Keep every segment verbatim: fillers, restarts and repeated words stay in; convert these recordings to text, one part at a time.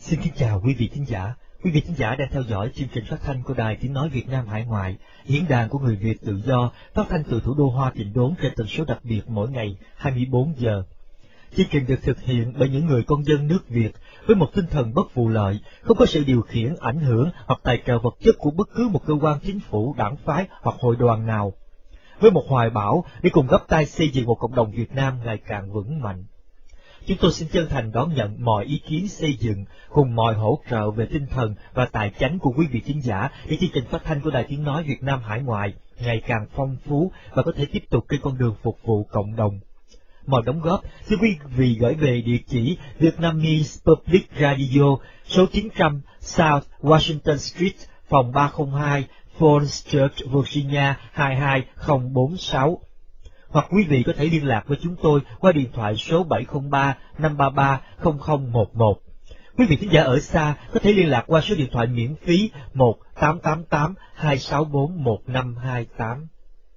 Xin kính chào quý vị thính giả. Quý vị thính giả đang theo dõi chương trình phát thanh của Đài Tiếng nói Việt Nam Hải ngoại, diễn đàn của người Việt tự do, phát thanh từ thủ đô Hoa Tịnh Đốn trên tần số đặc biệt mỗi ngày hai mươi bốn giờ. Chương trình được thực hiện bởi những người con dân nước Việt với một tinh thần bất vụ lợi, không có sự điều khiển, ảnh hưởng hoặc tài trợ vật chất của bất cứ một cơ quan chính phủ, đảng phái hoặc hội đoàn nào, với một hoài bão để cùng gấp tay xây dựng một cộng đồng Việt Nam ngày càng vững mạnh. Chúng tôi xin chân thành đón nhận mọi ý kiến xây dựng cùng mọi hỗ trợ về tinh thần và tài chánh của quý vị thính giả để chương trình phát thanh của Đài Tiếng nói Việt Nam Hải ngoại ngày càng phong phú và có thể tiếp tục trên con đường phục vụ cộng đồng. Mọi đóng góp xin quý vị gửi về địa chỉ Vietnamese Public Radio, số chín trăm South Washington Street, phòng ba không hai, Falls Church, Virginia hai hai không bốn sáu. Hoặc quý vị có thể liên lạc với chúng tôi qua điện thoại số bảy không ba năm ba ba không không một một. Quý vị thính giả ở xa có thể liên lạc qua số điện thoại miễn phí một tám tám tám hai sáu bốn một năm hai tám.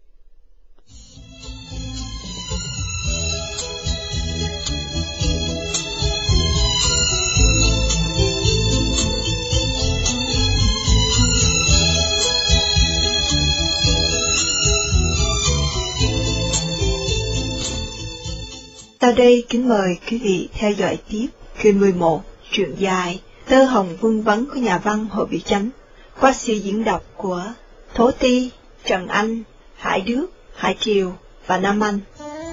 Sau đây kính mời quý vị theo dõi tiếp kỳ mười một, truyện dài Tơ Hồng Vương Vấn của nhà văn Hồ Biểu Chánh, qua sự diễn đọc của Thố Ti, Trần Anh, Hải Đức, Hải Triều và Nam Anh.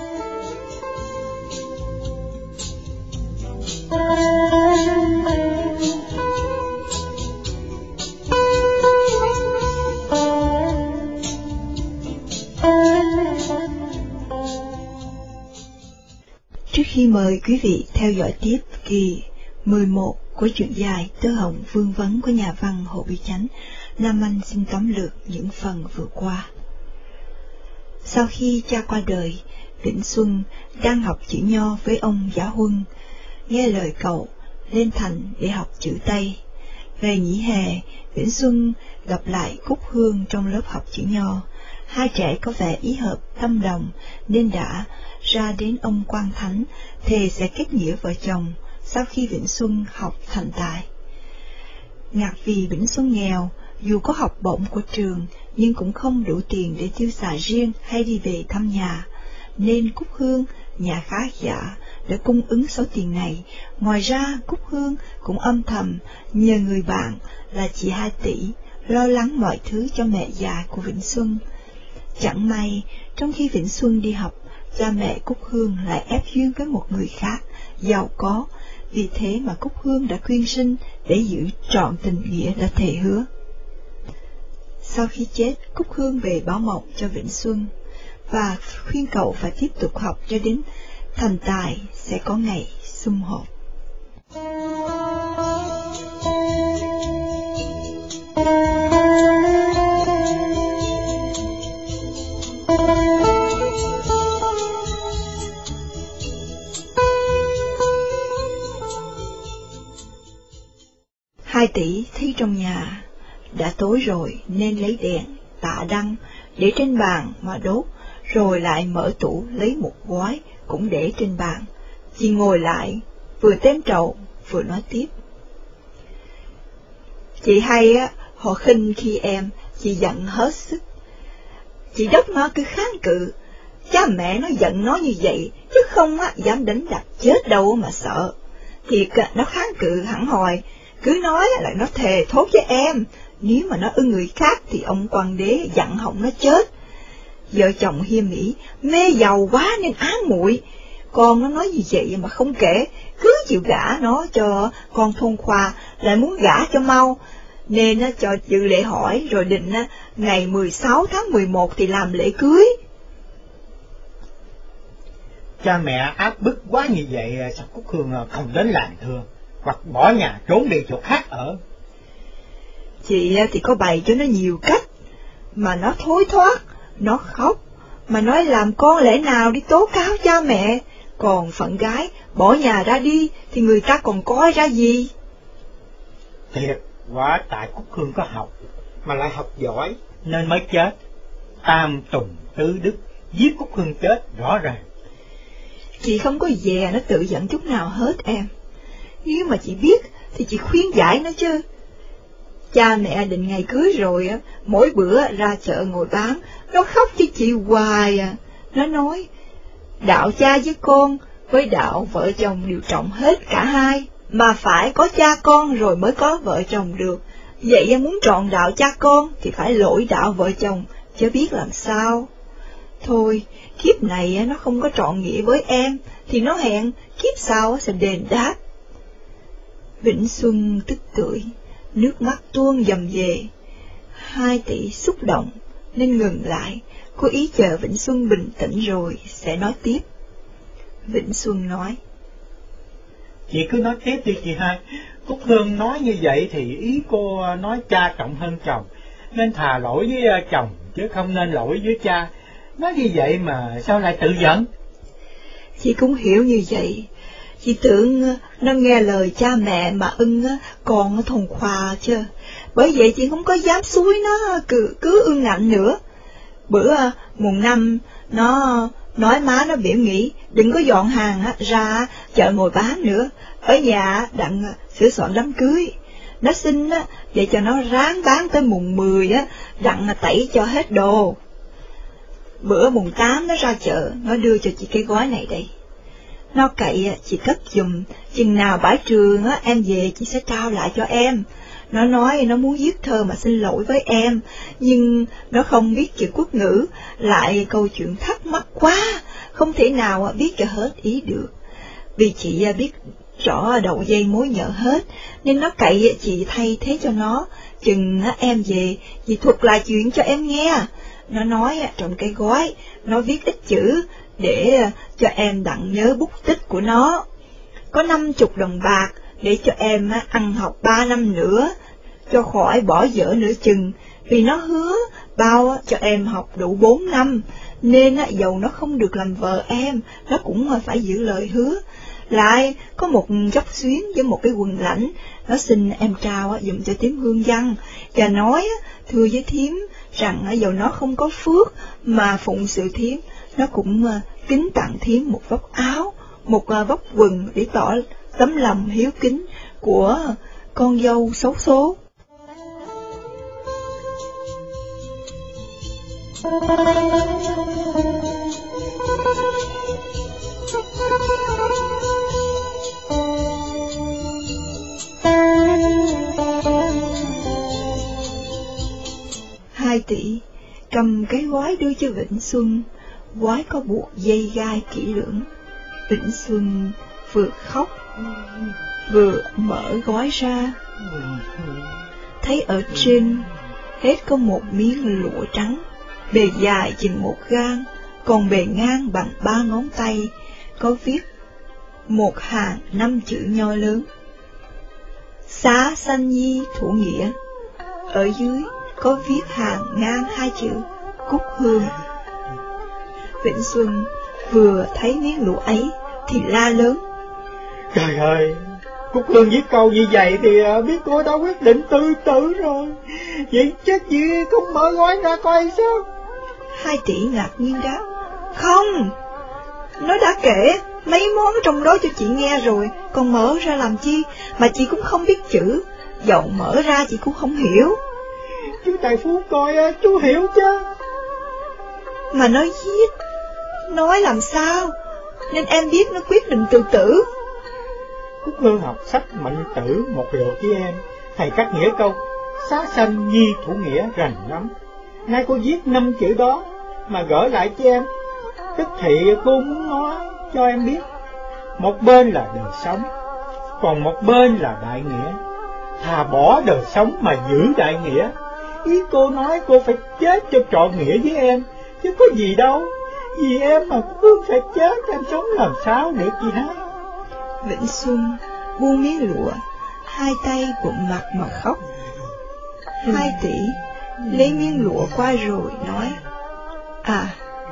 Trước khi mời quý vị theo dõi tiếp kỳ mười một của truyện dài Tơ Hồng Vương Vấn của nhà văn Hồ Biểu Chánh, Nam Anh xin tóm lược những phần vừa qua. Sau khi cha qua đời, Vĩnh Xuân đang học chữ Nho với ông Giả Huân, nghe lời cậu lên thành để học chữ Tây. Về nghỉ hè, Vĩnh Xuân gặp lại Cúc Hương trong lớp học chữ Nho. Hai trẻ có vẻ ý hợp tâm đồng nên đã ra đến ông Quan Thánh thề sẽ kết nghĩa vợ chồng sau khi Vĩnh Xuân học thành tài. Ngặt vì Vĩnh Xuân nghèo, dù có học bổng của trường nhưng cũng không đủ tiền để tiêu xài riêng hay đi về thăm nhà, nên Cúc Hương, nhà khá giả, đã cung ứng số tiền này. Ngoài ra, Cúc Hương cũng âm thầm nhờ người bạn là chị Hai Tỷ lo lắng mọi thứ cho mẹ già của Vĩnh Xuân. Chẳng may, trong khi Vĩnh Xuân đi học, cha mẹ Cúc Hương lại ép duyên với một người khác, giàu có, vì thế mà Cúc Hương đã quyên sinh để giữ trọn tình nghĩa đã thề hứa. Sau khi chết, Cúc Hương về báo mộng cho Vĩnh Xuân, và khuyên cậu phải tiếp tục học cho đến thành tài sẽ có ngày sum họp. Hai Tỷ thấy trong nhà đã tối rồi nên lấy đèn tạ đăng để trên bàn mà đốt, rồi lại mở tủ lấy một gói cũng để trên bàn. Chị ngồi lại vừa tém trầu vừa nói tiếp. Chị hay á, họ khinh khi em, chị giận hết sức. Chị đốc nó cứ kháng cự, cha mẹ nó giận nó như vậy, chứ không á dám đánh đập chết đâu mà sợ. Thiệt nó kháng cự hẳn hồi, cứ nói là nó thề thốt với em, nếu mà nó ưng người khác thì ông Quan Đế dặn họng nó chết. Vợ chồng hiềm mỹ, mê giàu quá nên ám muội. Con nó nói gì vậy mà không kể, cứ chịu gả nó cho con thôn Khoa, lại muốn gả cho mau, nên nó cho dự lễ hỏi rồi định ngày mười sáu tháng mười một thì làm lễ cưới. Cha mẹ áp bức quá như vậy sao Cúc Hương không đến làng thương, hoặc bỏ nhà trốn đi chỗ khác ở? Chị thì có bày cho nó nhiều cách, mà nó thối thoát, nó khóc, mà nói làm con lẽ nào đi tố cáo cha mẹ, còn phận gái bỏ nhà ra đi thì người ta còn coi ra gì. Thiệt, quả tại Cúc Hương có học, mà lại học giỏi nên mới chết. Tam tùng tứ đức, giết Cúc Hương chết rõ ràng. Chị không có dè nó tự giận chút nào hết em. Nếu mà chị biết thì chị khuyên giải nó chứ. Cha mẹ định ngày cưới rồi á, mỗi bữa ra chợ ngồi bán, nó khóc cho chị hoài à. Nó nói, đạo cha với con, với đạo vợ chồng đều trọng hết cả hai, mà phải có cha con rồi mới có vợ chồng được. Vậy muốn trọn đạo cha con thì phải lỗi đạo vợ chồng, chứ biết làm sao. Thôi, kiếp này nó không có trọn nghĩa với em, thì nó hẹn kiếp sau sẽ đền đáp. Vĩnh Xuân tức tưởi, nước mắt tuôn dầm về. Hai tỷ xúc động nên ngừng lại, có ý chờ Vĩnh Xuân bình tĩnh rồi sẽ nói tiếp. Vĩnh Xuân nói, chị cứ nói tiếp đi chị hai. Cúc Hương nói như vậy thì ý cô nói cha trọng hơn chồng, nên thà lỗi với chồng chứ không nên lỗi với cha. Nói như vậy mà sao lại tự giận? Chị cũng hiểu như vậy. Chị tưởng nó nghe lời cha mẹ mà ưng còn thùng khoa chứ. Bởi vậy chị không có dám xúi nó cứ, cứ ưng ngạnh nữa. Bữa mùng năm nó nói má nó biểu nghĩ đừng có dọn hàng ra chợ ngồi bán nữa, ở nhà đặng sửa soạn đám cưới. Nó xin để cho nó ráng bán tới mùng mười đặng tẩy cho hết đồ. Bữa mùng tám nó ra chợ, nó đưa cho chị cái gói này đây. Nó cậy chị cất giùm, chừng nào bãi trường á em về chị sẽ trao lại cho em. Nó nói nó muốn viết thơ mà xin lỗi với em, nhưng nó không biết chữ quốc ngữ, lại câu chuyện thắc mắc quá, không thể nào biết cho hết ý được. Vì chị biết rõ đầu dây mối nhợ hết, nên nó cậy chị thay thế cho nó, chừng em về chị thuật lại chuyện cho em nghe. Nó nói trong cái gói, nó viết ít chữ để cho em đặng nhớ bút tích của nó. Có năm chục đồng bạc để cho em ăn học ba năm nữa, cho khỏi bỏ dở nửa chừng, vì nó hứa bao cho em học đủ bốn năm, nên dầu nó không được làm vợ em, nó cũng phải giữ lời hứa. Lại có một dốc xuyến với một cái quần lãnh, nó xin em trao dùm cho thím Hương Văn, và nói thưa với thím rằng dầu nó không có phước mà phụng sự thím, nó cũng kính tặng thím một vóc áo, một vóc quần để tỏ tấm lòng hiếu kính của con dâu xấu số. Hai tỷ cầm cái gói đưa cho Vĩnh Xuân, gói có buộc dây gai kỹ lưỡng. Vĩnh Xuân vừa khóc vừa mở gói ra, thấy ở trên hết có một miếng lụa trắng, bề dài chừng một gang, còn bề ngang bằng ba ngón tay, có viết một hàng năm chữ nho lớn: Xá Sanh Nhi Thủ Nghĩa. Ở dưới có viết hàng ngang hai chữ Cúc Hương. Vĩnh Xuân vừa thấy miếng lụa ấy thì la lớn: Trời ơi, Cúc Hương viết câu như vậy thì biết cô đã quyết định tự tử rồi. Vậy chết gì không mở gói ra coi sao? Hai tỷ ngạc nhiên đáp: Không, nó đã kể mấy món trong đó cho chị nghe rồi, còn mở ra làm chi, mà chị cũng không biết chữ, dầu mở ra chị cũng không hiểu. Chú tài phú coi chú hiểu chứ. Mà nó viết, nói làm sao, nên em biết nó quyết định tự tử. Cúc Hương học sách Mạnh Tử một lượt với em, thầy cắt nghĩa câu Xá Sanh Nhi Thủ Nghĩa rành lắm. Nay cô viết năm chữ đó mà gửi lại cho em, tức thì cô muốn nói cho em biết, một bên là đời sống, còn một bên là đại nghĩa. Thà bỏ đời sống mà giữ đại nghĩa. Ý cô nói cô phải chết cho trọn nghĩa với em, chứ có gì đâu. Vì em mà Hương phải chết, em sống làm sao được chị hai? Vĩnh Xuân buông miếng lụa, hai tay bụng mặt mà khóc. Hai tỷ lấy miếng lụa qua rồi nói: À,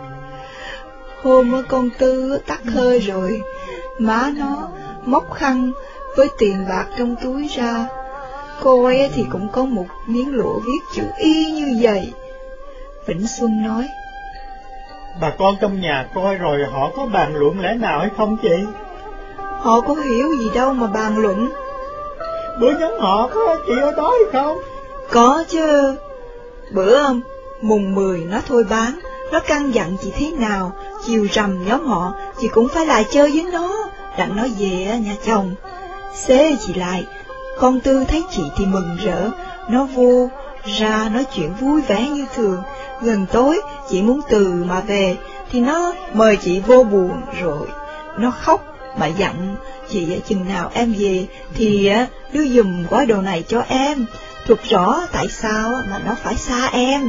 hôm con Tư tắt hơi rồi, má nó móc khăn với tiền bạc trong túi ra, coi thì cũng có một miếng lụa viết chữ y như vậy. Vĩnh Xuân nói: Bà con trong nhà coi rồi họ có bàn luận lẽ nào hay không chị? Họ có hiểu gì đâu mà bàn luận. bữa nhóm họ có chị ở đó hay không? Có chứ. Bữa mùng mười nó thôi bán, nó căn dặn chị thế nào, chiều rằm nhóm họ, chị cũng phải lại chơi với nó, đặng nó về nhà chồng. Xế chị lại, con Tư thấy chị thì mừng rỡ, nó vô ra nói chuyện vui vẻ như thường. Gần tối chị muốn từ mà về, thì nó mời chị vô buồn rồi. Nó khóc mà dặn chị chừng nào em về thì đưa giùm gói đồ này cho em, thuộc rõ tại sao mà nó phải xa em.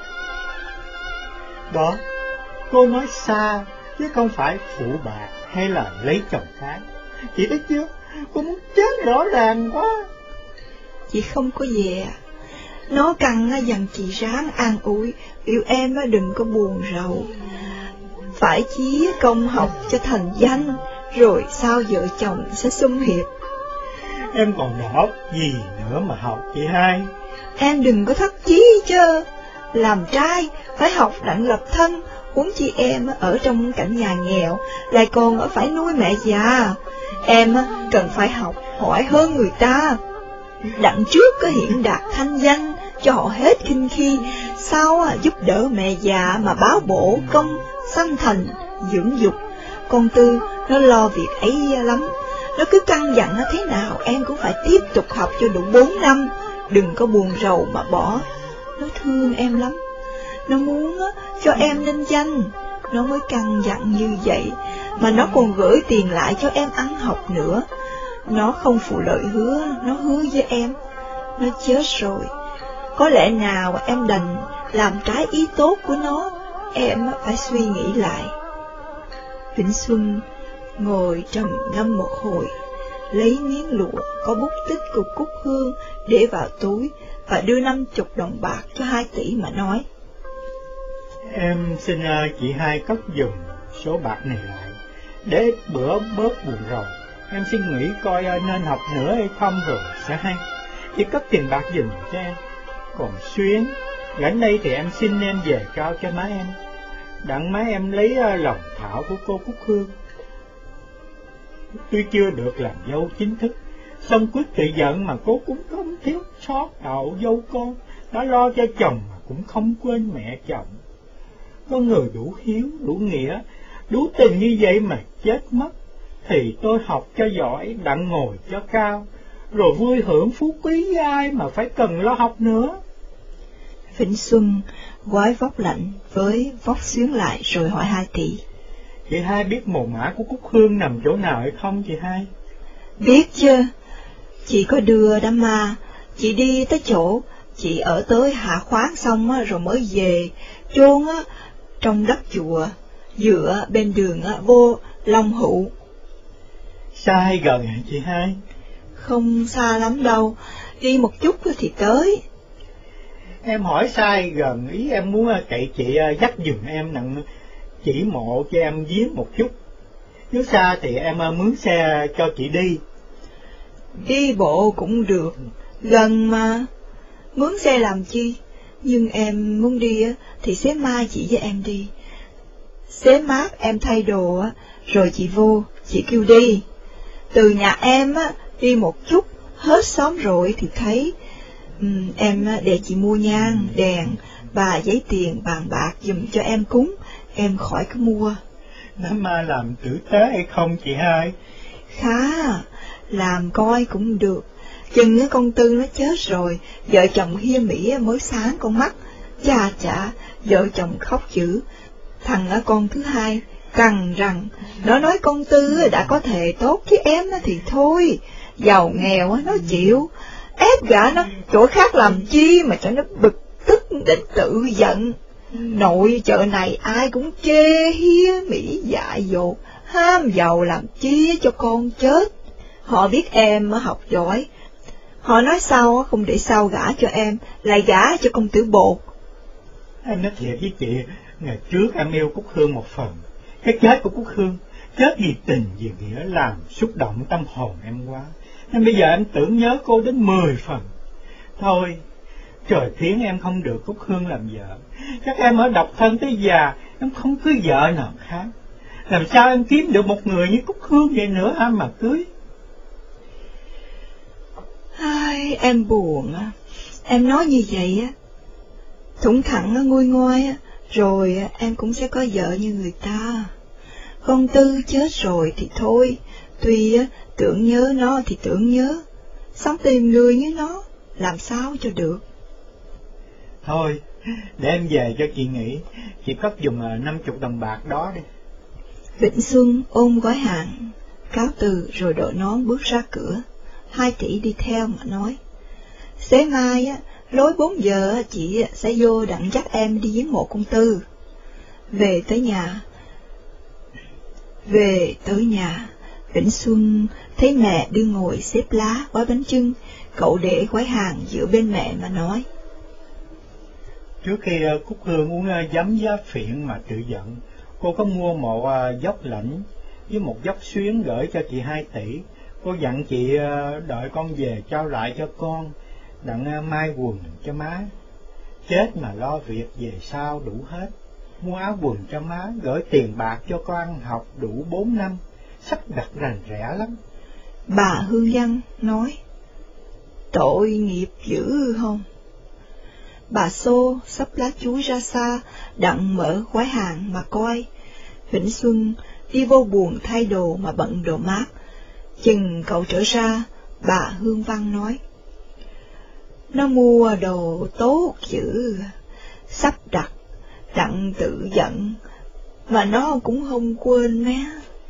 Đó, cô nói xa, chứ không phải phụ bạc hay là lấy chồng khác. Chị thấy chưa, cô muốn chết rõ ràng quá. Chị không có về. Nó cần dặn chị ráng an ủi, yêu em đừng có buồn rầu. Phải chí công học cho thành danh, rồi sau vợ chồng sẽ sum hiệp. Em còn nhỏ gì nữa mà học chị hai. Em đừng có thất chí chứ. Làm trai phải học đặng lập thân, huống chi em ở trong cảnh nhà nghèo, lại còn phải nuôi mẹ già. Em cần phải học hỏi hơn người ta, đặng trước có hiện đạt thanh danh cho họ hết kinh khi, sau giúp đỡ mẹ già mà báo bổ công sanh thành dưỡng dục. Con Tư nó lo việc ấy lắm, nó cứ căn dặn nó thế nào em cũng phải tiếp tục học cho đủ bốn năm, đừng có buồn rầu mà bỏ. Nó thương em lắm, nó muốn cho em lên danh, nó mới căn dặn như vậy, mà nó còn gửi tiền lại cho em ăn học nữa. Nó không phụ lời hứa, nó hứa với em. Nó chết rồi, có lẽ nào em đành làm trái ý tốt của nó, em phải suy nghĩ lại. Vĩnh Xuân ngồi trầm ngâm một hồi, lấy miếng lụa có bút tích của Cúc Hương để vào túi và đưa năm chục đồng bạc cho hai tỷ mà nói: Em xin chị hai cất giùm số bạc này lại, để bữa bớt buồn rầu. Em xin nghĩ coi nên học nữa hay không rồi sẽ hay. Chị cất tiền bạc giùm cho em. Còn Xuyến, gần đây thì em xin em về trao cho má em, đặng má em lấy lòng thảo của cô Cúc Hương. Tuy chưa được làm dâu chính thức, song quyết tự giận mà cô cũng không thiếu sót đạo dâu con, đã lo cho chồng mà cũng không quên mẹ chồng. Có người đủ hiếu, đủ nghĩa, đủ tình như vậy mà chết mất, thì tôi học cho giỏi, đặng ngồi cho cao, rồi vui hưởng phú quý với ai mà phải cần lo học nữa. Vĩnh Xuân gói vóc lạnh với vóc Xuyến lại rồi hỏi hai tỷ: Chị hai biết mồ mả của Cúc Hương nằm chỗ nào hay không chị hai? Biết chứ, chị có đưa đám ma, chị đi tới chỗ, chị ở tới hạ khoáng xong rồi mới về, chôn trong đất chùa, dựa bên đường vô Long Hữu. Xa hay gần hả chị hai? Không xa lắm đâu, đi một chút thì tới. Em hỏi sai gần, ý em muốn cậy chị dắt giùm em nặng chỉ mộ cho em viếng một chút. Nếu xa thì em mướn xe cho chị đi. Đi bộ cũng được, gần mà, mướn xe làm chi? Nhưng em muốn đi thì xế mai chị với em đi. Xế mát em thay đồ rồi chị vô, chị kêu đi. Từ nhà em đi một chút, hết xóm rồi thì thấy. Uhm, em để chị mua nhang, đèn và giấy tiền vàng bạc giùm cho em cúng, em khỏi có mua. Đám ma làm tử tế hay không chị hai? Khá, làm coi cũng được. Chừng con Tư nó chết rồi, vợ chồng Hiên Mỹ mới sáng con mắt. Chà chà, vợ chồng khóc dữ. Thằng con thứ hai cằn rằng, nó nói con Tư đã có thể tốt với em thì thôi, giàu nghèo nó chịu. Ép gã nó chỗ khác làm chi mà cho nó bực tức đến tự giận. Nội chợ này ai cũng chê Hiên Mỹ dại dột, ham giàu làm chi cho con chết. Họ biết em học giỏi, họ nói sau không để sau gả cho em, lại gả cho công tử Bột. Em nói thiệt với chị, ngày trước em yêu Cúc Hương một phần, cái chết của Cúc Hương, chết vì tình vì nghĩa làm xúc động tâm hồn em quá, nên bây giờ em tưởng nhớ cô đến mười phần. Thôi, trời khiến em không được Cúc Hương làm vợ, chắc em ở độc thân tới già, em không cưới vợ nào khác. Làm sao em kiếm được một người như Cúc Hương vậy nữa hả mà cưới? thấy em buồn á, em nói như vậy á, thủng thẳng nguôi ngoai á, rồi em cũng sẽ có vợ như người ta. Con Tư chết rồi thì thôi, tuy á, tưởng nhớ nó thì tưởng nhớ, sống tìm người như nó, làm sao cho được. Thôi, để em về cho chị nghỉ, chị cất dùng năm chục đồng bạc đó đi. Vĩnh Xuân ôm gói hàng, cáo từ rồi đội nón bước ra cửa. Hai tỷ đi theo mà nói, xế mai á, lối bốn giờ chị sẽ vô đặng dắt em đi viếng mộ con Tư. Về tới nhà, về tới nhà, Vĩnh Xuân thấy mẹ đưa ngồi xếp lá gói bánh chưng, cậu để gói hàng giữa bên mẹ mà nói. Trước khi Cúc Hương uống giấm giá phiện mà tự giận, cô có mua một dốc lãnh với một dốc xuyến gửi cho chị hai tỷ. Cô dặn chị đợi con về trao lại cho con, đặng mai quần cho má. Chết mà lo việc về sau đủ hết. Mua áo quần cho má, gửi tiền bạc cho con ăn học đủ bốn năm, sắp đặt rành rẽ lắm. Bà Hương Văn nói, tội nghiệp dữ không? Bà Xô xấp lá chuối ra xa, đặng mở gói hàng mà coi. Vĩnh Xuân đi vô buồng thay đồ mà bận đồ mát. Chừng cậu trở ra, bà Hương Văn nói, nó mua đồ tốt dữ, sắp đặt, đặng tự giận, mà nó cũng không quên mé.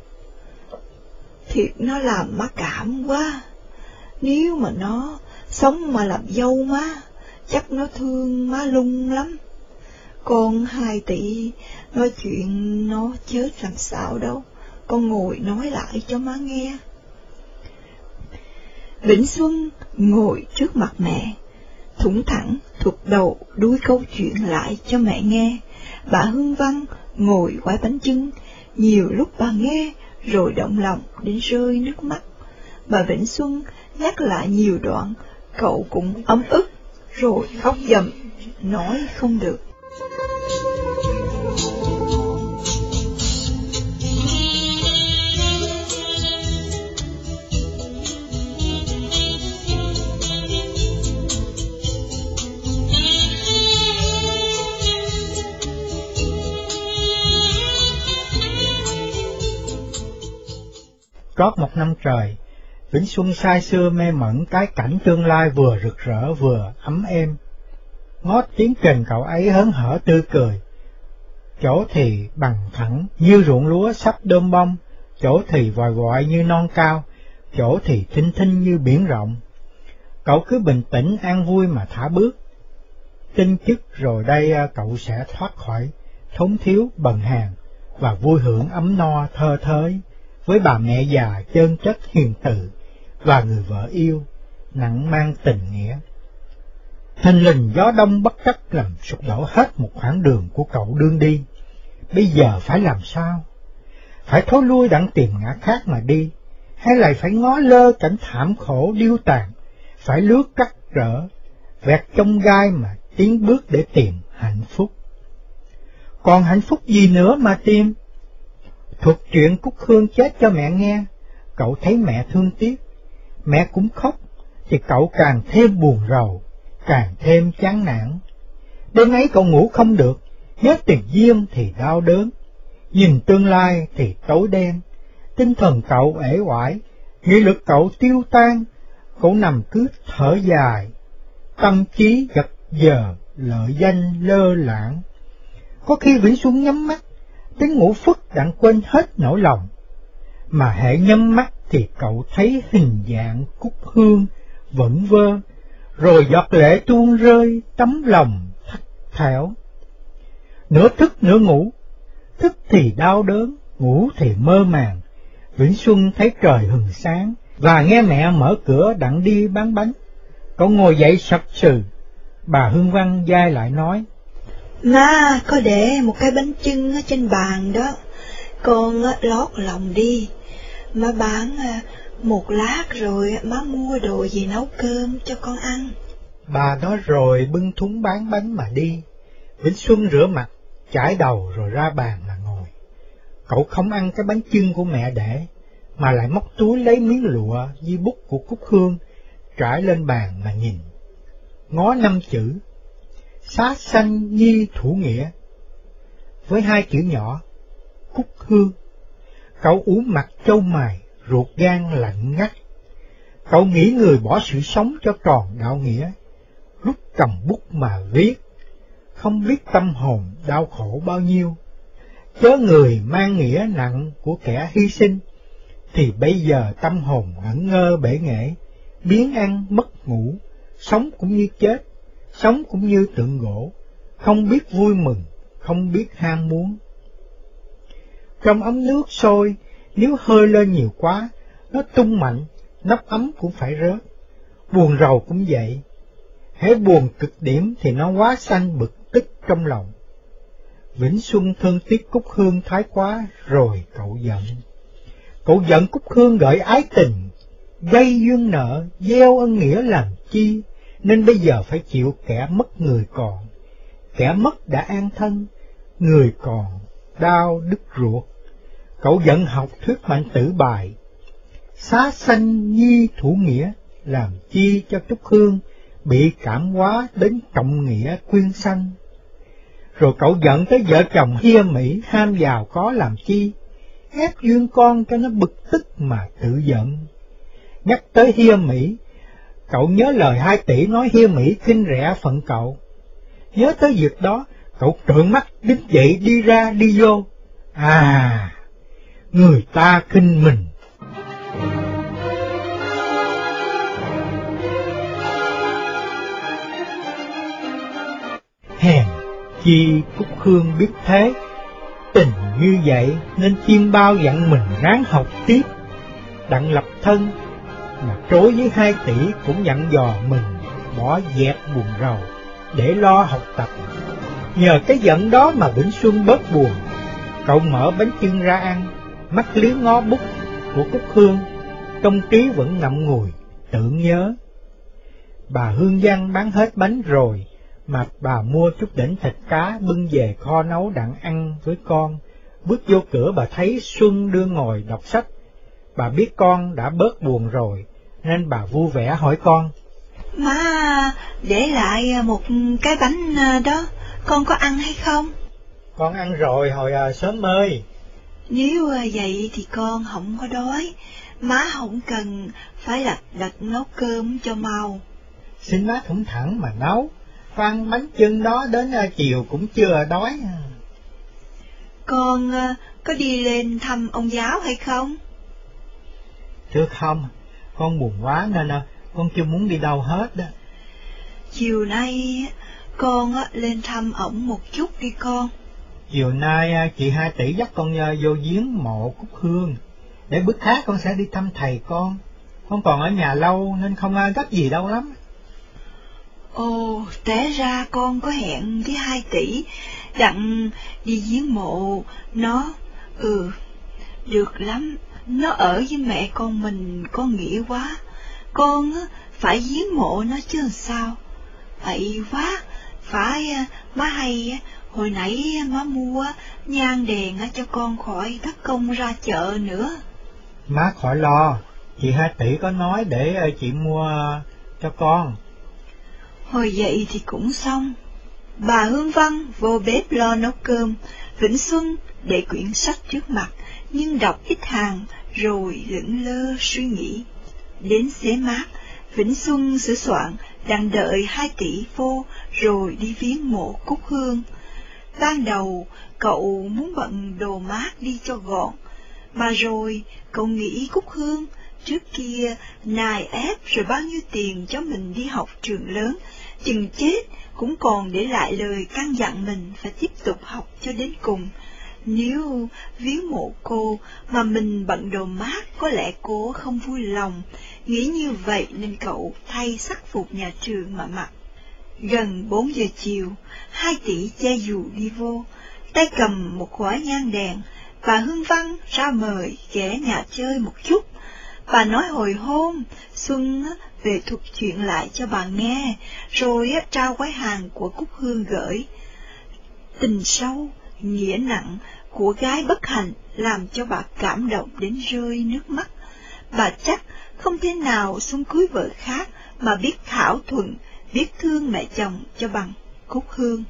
Thiệt nó làm má cảm quá, nếu mà nó sống mà làm dâu má, chắc nó thương má Lung lắm. Con hai tỷ nói chuyện nó chết làm sao đâu, con ngồi nói lại cho má nghe. Vĩnh Xuân ngồi trước mặt mẹ, thủng thẳng thuộc đầu đuôi câu chuyện lại cho mẹ nghe. Bà Hương Văn ngồi gói bánh chưng, nhiều lúc bà nghe rồi động lòng đến rơi nước mắt. Bà Vĩnh Xuân nhắc lại nhiều đoạn, cậu cũng ấm ức rồi khóc dầm, nói không được. Trót một năm trời, Vĩnh Xuân say sưa mê mẩn cái cảnh tương lai vừa rực rỡ vừa ấm êm. Ngó tiến trình cậu ấy hớn hở tươi cười. Chỗ thì bằng thẳng như ruộng lúa sắp đơm bông, chỗ thì vòi vọi như non cao, chỗ thì thinh thinh như biển rộng. Cậu cứ bình tĩnh an vui mà thả bước. Tin chức rồi đây cậu sẽ thoát khỏi thốn thiếu bần hàn và vui hưởng ấm no thơ thới với bà mẹ già chân chất hiền từ và người vợ yêu nặng mang tình nghĩa. Thình lình gió đông bất trắc làm sụp đổ hết một khoảng đường của cậu đương đi. Bây giờ phải làm sao? Phải thối lui đặng tìm ngã khác mà đi, hay lại phải ngó lơ cảnh thảm khổ điêu tàn, phải lướt cắt rỡ, vẹt trong gai mà tiến bước để tìm hạnh phúc? Còn hạnh phúc gì nữa mà tìm? Thuật chuyện Cúc Hương chết cho mẹ nghe, cậu thấy mẹ thương tiếc, mẹ cũng khóc, thì cậu càng thêm buồn rầu, càng thêm chán nản. Đêm ấy cậu ngủ không được, nhớ tiền duyên thì đau đớn, nhìn tương lai thì tối đen, tinh thần cậu uể oải, nghị lực cậu tiêu tan, cậu nằm cứ thở dài, tâm trí gật giờ, lợi danh lơ lãng. Có khi Vĩnh Xuân nhắm mắt, đến ngủ phức đặng quên hết nỗi lòng, mà hễ nhắm mắt thì cậu thấy hình dạng Cúc Hương vẫn vơ, rồi giọt lệ tuôn rơi, tấm lòng thắt thẻo. Nửa thức nửa ngủ, thức thì đau đớn, ngủ thì mơ màng. Vĩnh Xuân thấy trời hừng sáng và nghe mẹ mở cửa đặng đi bán bánh. Cậu ngồi dậy sập sừ. Bà Hương Văn dai lại nói, má có để một cái bánh chưng ở trên bàn đó, con lót lòng đi, má bán một lát rồi má mua đồ gì nấu cơm cho con ăn. Bà nói rồi bưng thúng bán bánh mà đi. Vĩnh Xuân rửa mặt, chải đầu rồi ra bàn là ngồi. Cậu không ăn cái bánh chưng của mẹ để, mà lại móc túi lấy miếng lụa với bút của Cúc Hương, trải lên bàn mà nhìn, ngó năm chữ Xá sanh nhi thủ nghĩa với hai chữ nhỏ Cúc Hương. Cậu ủ mặt trâu mày, ruột gan lạnh ngắt. Cậu nghĩ người bỏ sự sống cho tròn đạo nghĩa, lúc cầm bút mà viết, không biết tâm hồn đau khổ bao nhiêu. Chớ người mang nghĩa nặng của kẻ hy sinh, thì bây giờ tâm hồn ngẩn ngơ bể nghệ, biến ăn mất ngủ, sống cũng như chết, sống cũng như tượng gỗ, không biết vui mừng, không biết ham muốn. Trong ấm nước sôi, nếu hơi lên nhiều quá, nó tung mạnh, nắp ấm cũng phải rớt. Buồn rầu cũng vậy, hễ buồn cực điểm thì nó quá sanh bực tức trong lòng. Vĩnh Xuân thương tiếc Cúc Hương thái quá, rồi cậu giận. Cậu giận Cúc Hương gợi ái tình, gây duyên nợ, gieo ân nghĩa làm chi, nên bây giờ phải chịu kẻ mất người còn. Kẻ mất đã an thân, người còn đau đứt ruột. Cậu giận học thuyết Mạnh Tử bài Xá sanh nhi thủ nghĩa, làm chi cho Cúc Hương bị cảm hóa đến trọng nghĩa quyên sanh. Rồi cậu giận tới vợ chồng Hia Mỹ ham giàu có làm chi, ép duyên con cho nó bực tức mà tự giận. Nhắc tới Hia Mỹ, cậu nhớ lời hai tỷ nói Hia Mỹ khinh rẻ phận cậu. Nhớ tới việc đó, cậu trợn mắt đứng dậy đi ra đi vô. À, người ta khinh mình. Hèn chi Cúc Hương biết thế, tình như vậy nên chim bao dặn mình ráng học tiếp. Đặng Lập Thân mà trối với hai tỷ cũng dặn dò mình bỏ dẹp buồn rầu để lo học tập. Nhờ cái giận đó mà Vĩnh Xuân bớt buồn. Cậu mở bánh chưng ra ăn, mắt liếc ngó bút của Cúc Hương, trong trí vẫn ngậm ngùi tưởng nhớ. Bà Hương Văn bán hết bánh rồi, mà bà mua chút đỉnh thịt cá bưng về kho nấu đặng ăn với con. Bước vô cửa bà thấy Xuân đưa ngồi đọc sách. Bà biết con đã bớt buồn rồi, nên bà vui vẻ hỏi con. Má để lại một cái bánh đó, con có ăn hay không? Con ăn rồi hồi à, sớm ơi. Nếu vậy thì con không có đói, má không cần phải lật đật nấu cơm cho mau. Xin má thủng thẳng mà nấu, ăn bánh chưng đó đến à, chiều cũng chưa đói. Con à, có đi lên thăm ông giáo hay không? Thưa không, con buồn quá nên à, con chưa muốn đi đâu hết đó. Chiều nay con lên thăm ổng một chút đi con. Chiều nay chị Hai Tỷ dắt con vô giếng mộ Cúc Hương, để bữa khác con sẽ đi thăm thầy con. Con còn ở nhà lâu nên không gấp gì đâu lắm. Ồ, té ra con có hẹn với Hai Tỷ đặng đi giếng mộ nó. Ừ, được lắm, nó ở với mẹ con mình con nghĩa quá. Con phải giếng mộ nó chứ sao. Vậy quá, phải má hay hồi nãy má mua nhang đèn cho con khỏi đắc công ra chợ nữa. Má khỏi lo, chị Hai Tỷ có nói để chị mua cho con. Hồi vậy thì cũng xong. Bà Hương Văn vô bếp lo nấu cơm, Vĩnh Xuân để quyển sách trước mặt, nhưng đọc ít hàng rồi lững lơ suy nghĩ. Đến xế mát, Vĩnh Xuân sửa soạn đang đợi Hai Tỷ vô rồi đi viếng mộ Cúc Hương. Ban đầu cậu muốn bận đồ mát đi cho gọn, mà rồi cậu nghĩ Cúc Hương trước kia nài ép rồi bao nhiêu tiền cho mình đi học trường lớn, chừng chết cũng còn để lại lời căn dặn mình phải tiếp tục học cho đến cùng. Nếu viếng mộ cô mà mình bận đồ mát, có lẽ cô không vui lòng. Nghĩ như vậy nên cậu thay sắc phục nhà trường mà mặc. Gần bốn giờ chiều, Hai Tỷ che dù đi vô, tay cầm một quả nhang đèn. Bà Hương Văn ra mời ghé nhà chơi một chút. Bà nói hồi hôm Xuân về thuật chuyện lại cho bà nghe, rồi trao gói hàng của Cúc Hương gửi. Tình sâu, nghĩa nặng của gái bất hạnh làm cho bà cảm động đến rơi nước mắt. Bà chắc không thể nào xung cưới vợ khác mà biết thảo thuận, biết thương mẹ chồng cho bằng Cúc Hương.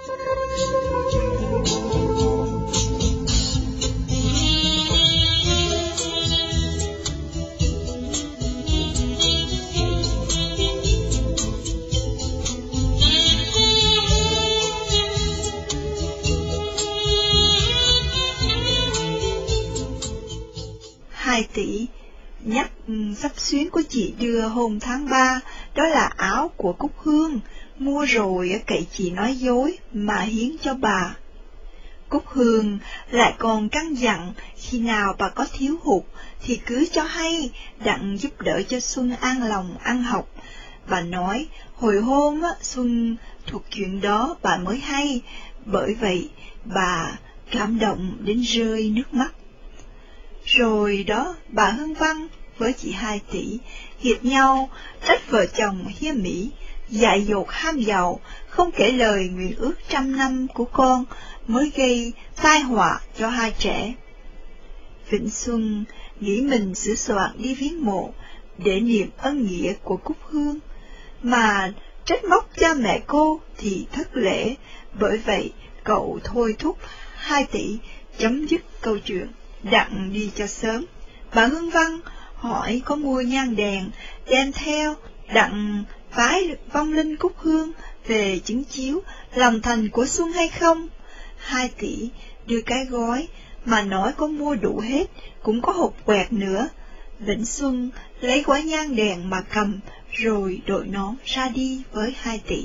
Hai tỷ nhắc sắp xuyến của chị đưa hôm tháng ba, đó là áo của Cúc Hương, mua rồi cậy chị nói dối mà hiến cho bà. Cúc Hương lại còn căn dặn khi nào bà có thiếu hụt thì cứ cho hay, đặng giúp đỡ cho Xuân an lòng ăn học. Bà nói hồi hôm Xuân thuộc chuyện đó bà mới hay, bởi vậy bà cảm động đến rơi nước mắt. Rồi đó, bà Hương Văn với chị Hai tỷ hiệp nhau trách vợ chồng hiếm mỹ, dại dột ham giàu, không kể lời nguyện ước trăm năm của con mới gây tai họa cho hai trẻ. Vĩnh Xuân nghĩ mình sửa soạn đi viếng mộ để niệm ân nghĩa của Cúc Hương, mà trách móc cha mẹ cô thì thất lễ, bởi vậy cậu thôi thúc Hai tỷ chấm dứt câu chuyện, đặng đi cho sớm. Bà Hương Văn hỏi có mua nhang đèn đem theo, đặng phái vong linh Cúc Hương về chứng chiếu lòng thành của Xuân hay không. Hai tỷ đưa cái gói mà nói có mua đủ hết, cũng có hộp quẹt nữa. Vĩnh Xuân lấy gói nhang đèn mà cầm, rồi đội nón ra đi với Hai tỷ.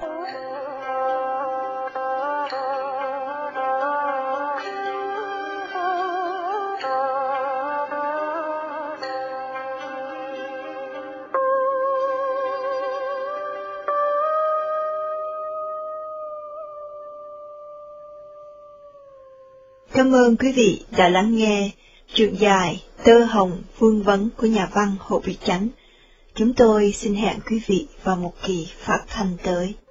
Cảm ơn quý vị đã lắng nghe truyện dài Tơ Hồng Vương Vấn của nhà văn Hồ Việt Chánh. Chúng tôi xin hẹn quý vị vào một kỳ phát thanh tới.